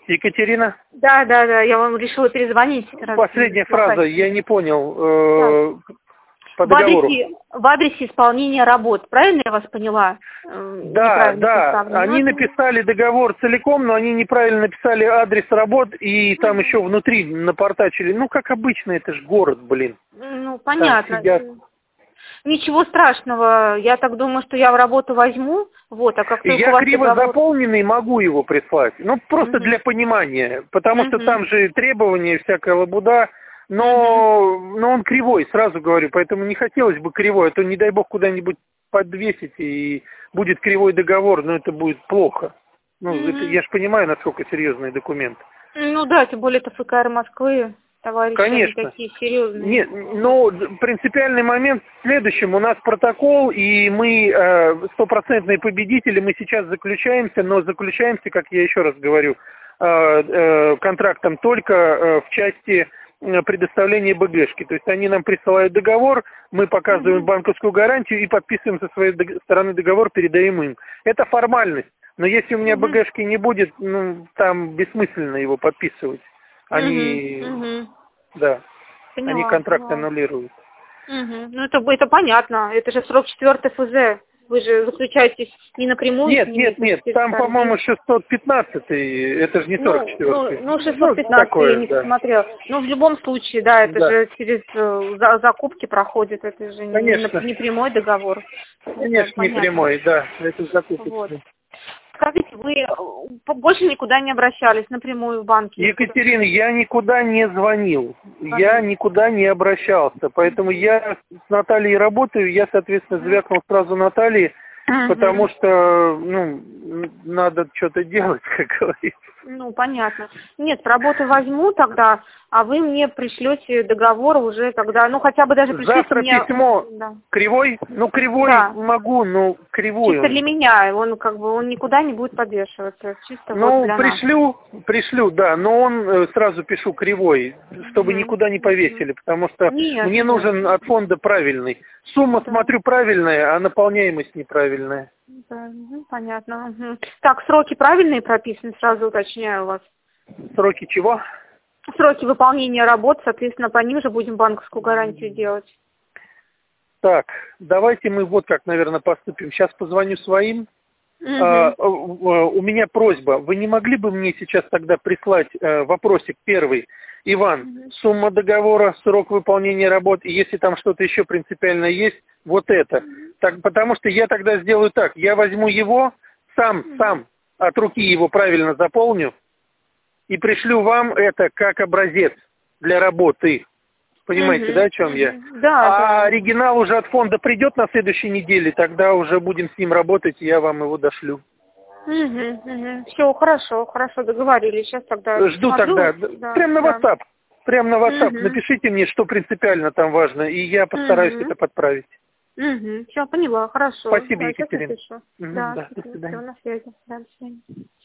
Екатерина? Да, я вам решила перезвонить. Последняя фраза, я не понял. По договору. В адресе исполнения работ, правильно я вас поняла? Да. Они написали договор целиком, но они неправильно написали адрес работ, и там еще внутри напортачили. Ну, как обычно, это же город, блин. Ну, понятно. Ничего страшного. Я так думаю, что я в работу возьму. Вот, а как только я у вас криво договор... заполненный могу его прислать. Ну, просто для понимания. Потому что там же требования, всякая лабуда. Но он кривой, сразу говорю. Поэтому не хотелось бы кривой. А то, не дай бог, куда-нибудь подвесить, и будет кривой договор, но это будет плохо. Ну, это, я же понимаю, насколько серьезный документ. Ну да, тем более это ФКР Москвы. Товарищи, конечно. Они такие серьезные. Нет, но принципиальный момент в следующем. У нас протокол, и мы стопроцентные победители. Мы сейчас заключаемся, но заключаемся, как я еще раз говорю, контрактом только в части предоставления БГшки. То есть они нам присылают договор, мы показываем банковскую гарантию и подписываем со своей стороны договор, передаем им. Это формальность. Но если у меня БГшки не будет, ну, там бессмысленно его подписывать. Они, да, Поняла, они контракт аннулируют. Ну, это понятно. Это же срок 4 ФЗ. Вы же заключаетесь не напрямую. Нет. Там, по-моему, 615-й. Это же не 44-й. Ну, 615-й я не посмотрела. Ну, в любом случае, да, это же через закупки проходит. Это же не прямой договор. Конечно, не прямой, да. Это закупки. Вот. Скажите, вы больше никуда не обращались напрямую в банки? Екатерина, я никуда не звонил, я никуда не обращался, поэтому я с Натальей работаю, я, соответственно, звякнул сразу Наталье, потому что, надо что-то делать, как говорится. Ну, понятно. Нет, с работы возьму тогда, а вы мне пришлете договор уже тогда, хотя бы даже пришлите завтра мне... письмо кривой? Ну, кривой могу, но кривой. Чисто для меня, он никуда не будет подвешиваться, чисто вот для нас. пришлю, да, но он сразу пишу кривой, чтобы никуда не повесили, потому что мне нужен от фонда правильный. Сумма, смотрю, правильная, а наполняемость неправильная. Да, понятно. Так, сроки правильные прописаны, сразу уточняю у вас. Сроки чего? Сроки выполнения работ, соответственно, по ним же будем банковскую гарантию делать. Так, давайте мы вот как, наверное, поступим. Сейчас позвоню своим. У меня просьба. Вы не могли бы мне сейчас тогда прислать вопросик первый? Иван, сумма договора, срок выполнения работ, и если там что-то еще принципиально есть, вот это. Так, потому что я тогда сделаю так. Я возьму его, сам от руки его правильно заполню и пришлю вам это как образец для работы. Понимаете, да, о чем я? Да. Оригинал уже от фонда придет на следующей неделе, тогда уже будем с ним работать, и я вам его дошлю. Все, хорошо, договорились. Сейчас тогда... Жду тогда. Прям на WhatsApp. Прям на WhatsApp. Напишите мне, что принципиально там важно, и я постараюсь это подправить. Все, поняла, хорошо. Спасибо, Екатерина. Да, до свидания. Все, на связи. Да, до свидания.